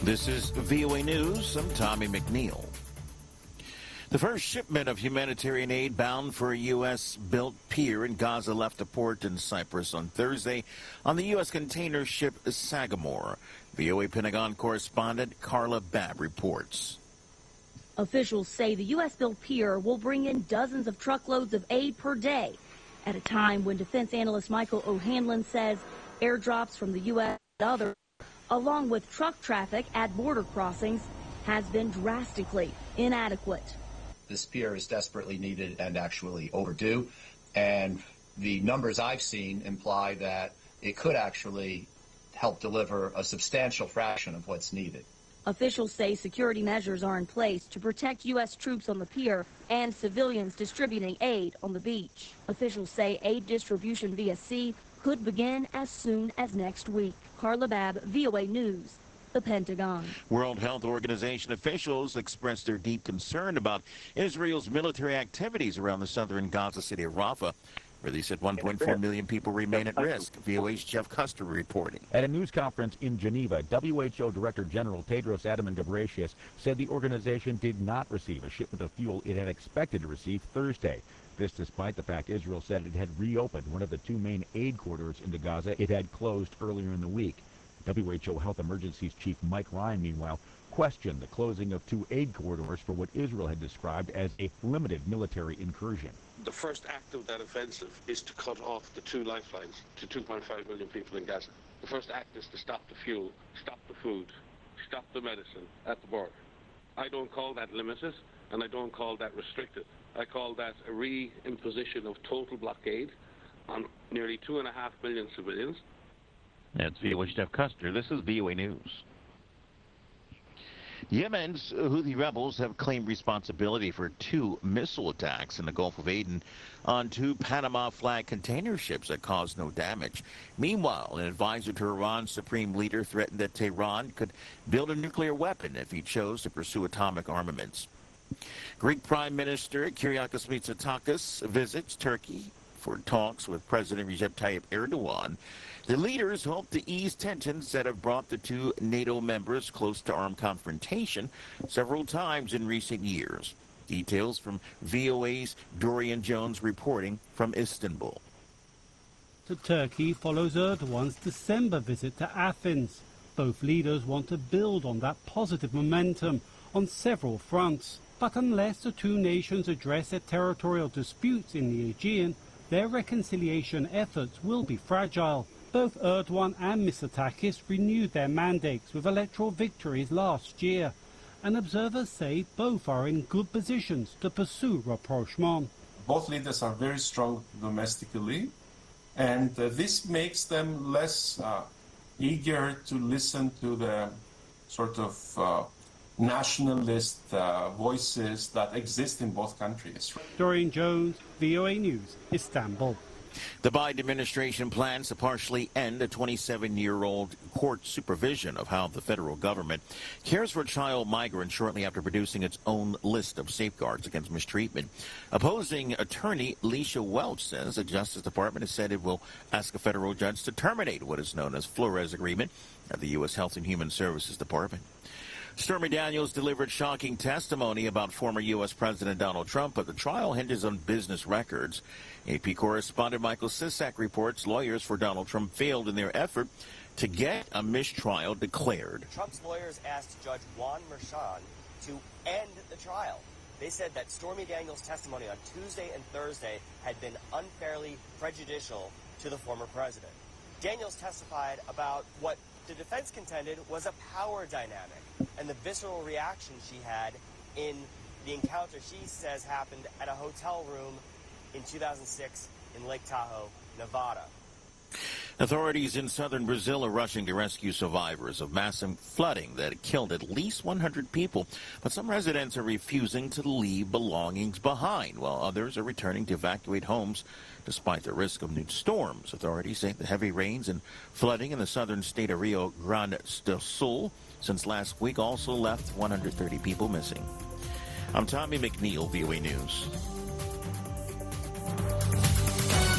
This is VOA News. I'm Tommy McNeil. The first shipment of humanitarian aid bound for a U.S.-built pier in Gaza left a port in Cyprus on Thursday on the U.S. container ship Sagamore. VOA Pentagon correspondent Carla Babb reports. Officials say the U.S.-built pier will bring in dozens of truckloads of aid per day at a time when defense analyst Michael O'Hanlon says airdrops from the U.S. and others, along with truck traffic at border crossings, has been drastically inadequate. This pier is desperately needed and actually overdue, and the numbers I've seen imply that it could actually help deliver a substantial fraction of what's needed. Officials say security measures are in place to protect U.S. troops on the pier and civilians distributing aid on the beach. Officials say aid distribution via sea could begin as soon as next week. Carla Babb, VOA News, the Pentagon. World Health Organization officials expressed their deep concern about Israel's military activities around the southern Gaza city of Rafah, where they said 1.4 million people remain at risk. VOA's Jeff Custer reporting. At a news conference in Geneva, WHO Director General Tedros Adhanom Ghebreyesus said the organization did not receive a shipment of fuel it had expected to receive Thursday. This despite the fact Israel said it had reopened one of the two main aid corridors into Gaza it had closed earlier in the week. WHO Health Emergencies Chief Mike Ryan, meanwhile, questioned the closing of two aid corridors for what Israel had described as a limited military incursion. The first act of that offensive is to cut off the two lifelines to 2.5 million people in Gaza. The first act is to stop the fuel, stop the food, stop the medicine at the border. I don't call that limited, and I don't call that restricted. I call that a re-imposition of total blockade on nearly 2.5 million civilians. That's VOA's Jeff Custer. This is VOA News. Yemen's Houthi rebels have claimed responsibility for two missile attacks in the Gulf of Aden on two Panama flag container ships that caused no damage. Meanwhile, an advisor to Iran's supreme leader threatened that Tehran could build a nuclear weapon if he chose to pursue atomic armaments. Greek Prime Minister Kyriakos Mitsotakis visits Turkey for talks with President Recep Tayyip Erdogan. The leaders hope to ease tensions that have brought the two NATO members close to armed confrontation several times in recent years. Details from VOA's Dorian Jones reporting from Istanbul. To Turkey follows Erdogan's December visit to Athens. Both leaders want to build on that positive momentum on several fronts. But unless the two nations address their territorial disputes in the Aegean, their reconciliation efforts will be fragile. Both Erdogan and Mitsotakis renewed their mandates with electoral victories last year, and observers say both are in good positions to pursue rapprochement. Both leaders are very strong domestically, and this makes them less eager to listen to the sort of nationalist voices that exist in both countries. Dorian Jones, VOA News, Istanbul. The Biden administration plans to partially end a 27-year-old court supervision of how the federal government cares for child migrants shortly after producing its own list of safeguards against mistreatment. Opposing attorney Leisha Welch says the Justice Department has said it will ask a federal judge to terminate what is known as Flores Agreement at the U.S. Health and Human Services Department. Stormy Daniels delivered shocking testimony about former U.S. President Donald Trump, but the trial hinges on business records. AP correspondent Michael Sisak reports lawyers for Donald Trump failed in their effort to get a mistrial declared. Trump's lawyers asked Judge Juan Merchan to end the trial. They said that Stormy Daniels' testimony on Tuesday and Thursday had been unfairly prejudicial to the former president. Daniels testified about what the defense contended was a power dynamic and the visceral reaction she had in the encounter she says happened at a hotel room in 2006 in Lake Tahoe, Nevada. Authorities in southern Brazil are rushing to rescue survivors of massive flooding that killed at least 100 people. But some residents are refusing to leave belongings behind, while others are returning to evacuate homes despite the risk of new storms. Authorities say the heavy rains and flooding in the southern state of Rio Grande do Sul since last week also left 130 people missing. I'm Tommy McNeil, VOA News.